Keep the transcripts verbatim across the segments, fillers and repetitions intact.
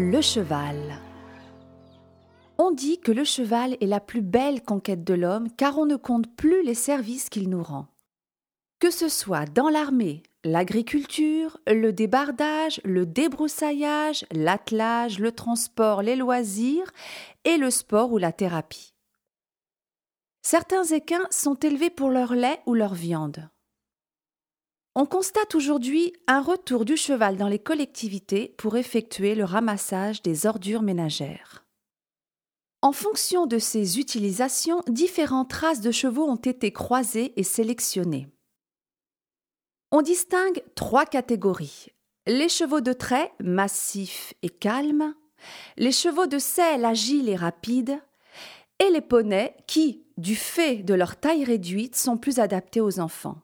Le cheval. On dit que le cheval est la plus belle conquête de l'homme car on ne compte plus les services qu'il nous rend. Que ce soit dans l'armée, l'agriculture, le débardage, le débroussaillage, l'attelage, le transport, les loisirs et le sport ou la thérapie. Certains équins sont élevés pour leur lait ou leur viande. On constate aujourd'hui un retour du cheval dans les collectivités pour effectuer le ramassage des ordures ménagères. En fonction de ces utilisations, différentes races de chevaux ont été croisées et sélectionnées. On distingue trois catégories. Les chevaux de trait, massifs et calmes, les chevaux de selle, agiles et rapides, et les poneys qui, du fait de leur taille réduite, sont plus adaptés aux enfants.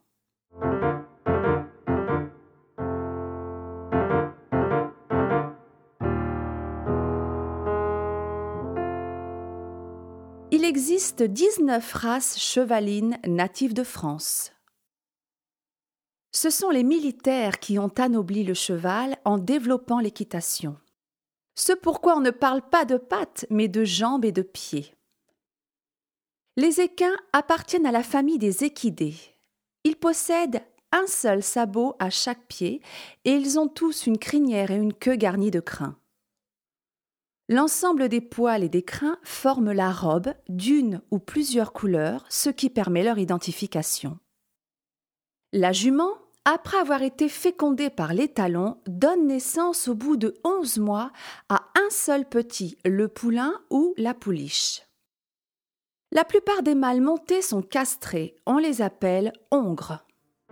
Il existe dix-neuf races chevalines natives de France. Ce sont les militaires qui ont anobli le cheval en développant l'équitation. Ce pourquoi on ne parle pas de pattes, mais de jambes et de pieds. Les équins appartiennent à la famille des équidés. Ils possèdent un seul sabot à chaque pied et ils ont tous une crinière et une queue garnie de crins. L'ensemble des poils et des crins forment la robe d'une ou plusieurs couleurs, ce qui permet leur identification. La jument, après avoir été fécondée par l'étalon, donne naissance au bout de onze mois à un seul petit, le poulain ou la pouliche. La plupart des mâles montés sont castrés, on les appelle hongres.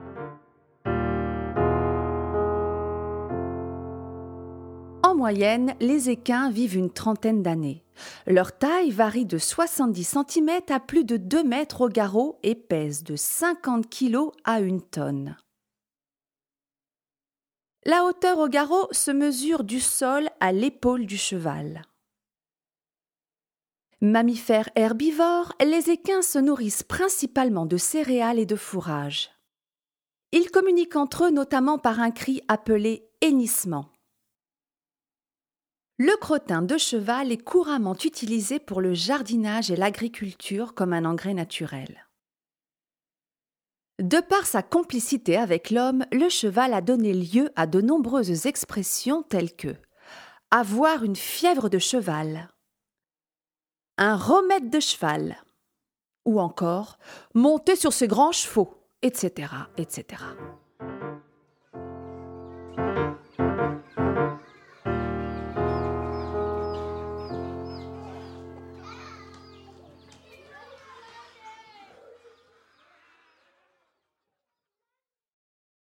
En moyenne, les équins vivent une trentaine d'années. Leur taille varie de soixante-dix centimètres à plus de deux mètres au garrot et pèse de cinquante kilos à une tonne. La hauteur au garrot se mesure du sol à l'épaule du cheval. Mammifères herbivores, les équins se nourrissent principalement de céréales et de fourrage. Ils communiquent entre eux notamment par un cri appelé hennissement. Le crottin de cheval est couramment utilisé pour le jardinage et l'agriculture comme un engrais naturel. De par sa complicité avec l'homme, le cheval a donné lieu à de nombreuses expressions telles que « avoir une fièvre de cheval », « un remède de cheval » ou encore « monter sur ses grands chevaux », et cetera, et cetera.